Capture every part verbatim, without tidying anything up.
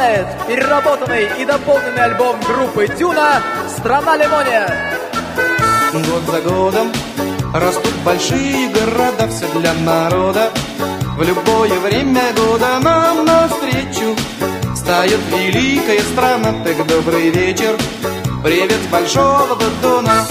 представляет переработанный и дополненный альбом группы Дюна «Страна лимония». Год за годом растут большие города, все для народа. В любое время года нам навстречу встает великая страна. Так добрый вечер, привет с большого батона.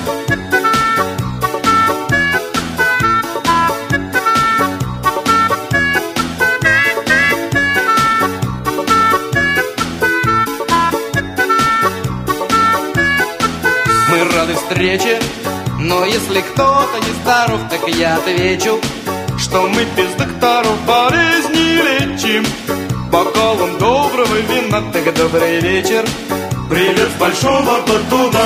Мы рады встрече, но если кто-то не здоров, так я отвечу, что мы без докторов болезни лечим бокалом доброго вина. Так добрый вечер, привет с большого батона.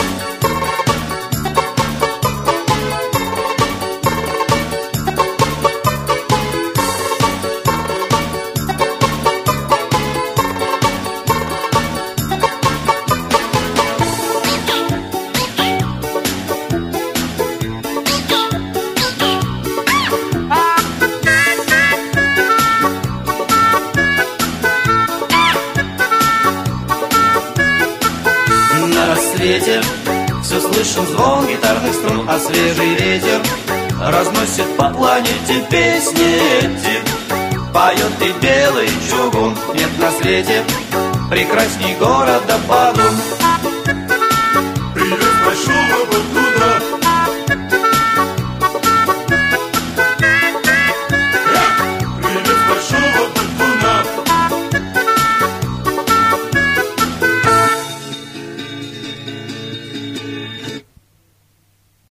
Все слышен звон гитарных струн, а свежий ветер разносит по планете песни эти. Поет и белый чугун, нет на свете прекрасней города Бадун.